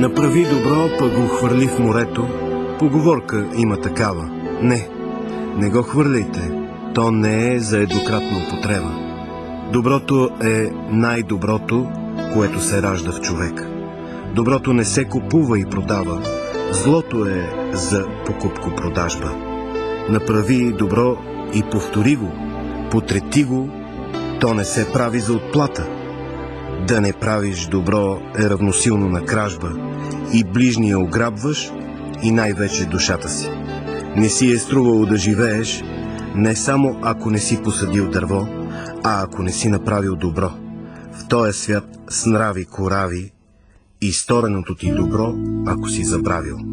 Направи добро, пък го хвърли в морето. Поговорка има такава. Не го хвърляйте. То не е за еднократна употреба. Доброто е най-доброто, което се ражда в човек. Доброто не се купува и продава. Злото е за покупко-продажба. Направи добро и повтори го. Потрети го, то не се прави за отплата. Да не правиш добро е равносилно на кражба. И ближния ограбваш, и най-вече душата си. Не си е струвало да живееш, не само ако не си посадил дърво, а ако не си направил добро. В този свят с нрави корави и стореното ти добро, ако си забравил.